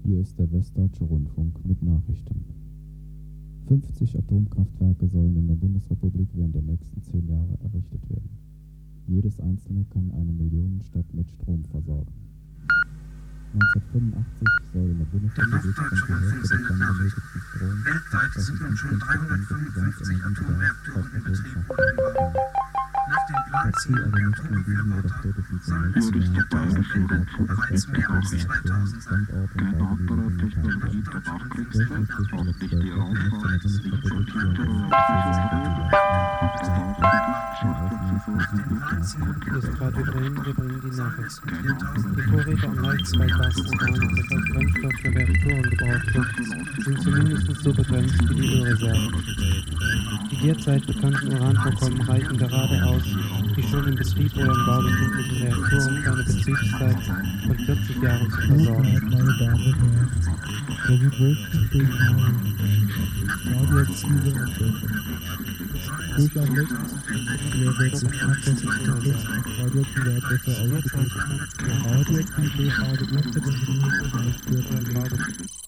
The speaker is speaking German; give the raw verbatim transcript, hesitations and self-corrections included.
Hier ist der Westdeutsche Rundfunk mit Nachrichten. fünfzig Atomkraftwerke sollen in der Bundesrepublik während der nächsten zehn Jahre errichtet werden. Jedes einzelne kann eine Millionenstadt mit Strom versorgen. neunzehnhundertfünfundachtzig soll in der Bundesrepublik rund die Hälfte des dann benötigten Stroms Weltweit sind nun schon dreihundertfünfundfünfzig Atomreaktoren in Betrieb. Nach dem Plan Dazu aber nicht in diesem oder spätestens im nächsten Jahr bereits mehr als zweitausend Standorte und Baugenehmigungen erteilt werden. Durchschnittlich alle zwölf Wochen muss in der Bundesrepublik für Hier ist Radio Bremen, wir bringen die Nachrichten. Die Vorräte an Leitz bei Gasorganen, das als Brennstoff für Reaktoren gebraucht wird, sind zumindest so begrenzt wie die Ölreserven. Die derzeit bekannten Uranvorkommen reichen gerade aus, die schon im Betrieb oder im Bau befindlichen Reaktoren für eine Betriebszeit von vierzig Jahren zu versorgen. Meine Damen und Herren, der wie größten Bildungen, radioaktive Abwürfe. Durch am letzten der wirklich nachvollziehbare radioaktive Abwürfe ausgedrückt. Der radioaktive Frage unter den Himmel und